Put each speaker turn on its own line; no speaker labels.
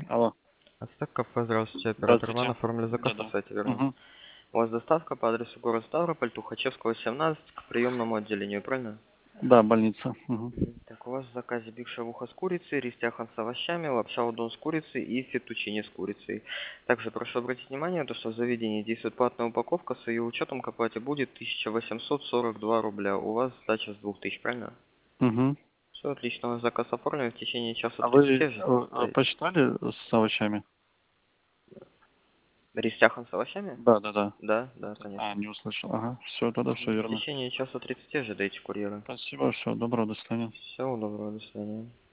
Алло.
Ацтек кафе, здравствуйте, оператор Иван,
Здравствуйте.
оформили заказ на
Да-да.
сайте, верно?
Мгм.
У вас доставка по адресу город Ставрополь, Тухачевского, 17, к приемному отделению, правильно?
Да, больница. Мгм.
Так, у вас в заказе биг шавуха с курицей, рис-тяхан с овощами, лапша удон с курицей и фетучини с курицей. Также прошу обратить внимание, то, что в заведении действует платная упаковка, с ее учетом к оплате будет 1842 рубля. У вас сдача с 2000, правильно?
Мгм.
Все отлично, у вас заказ оформлен, в течение часа
А вы
30 же доставите.
почитали с овощами?
Рис-тяхан с овощами?
Да-да-да.
Да, да,
А,
конечно.
не услышал. Ага. Все, тогда все
В
верно.
течение часа 30 ожидайте курьера.
Спасибо, все, доброго, до свидания.
Всего доброго, до свидания.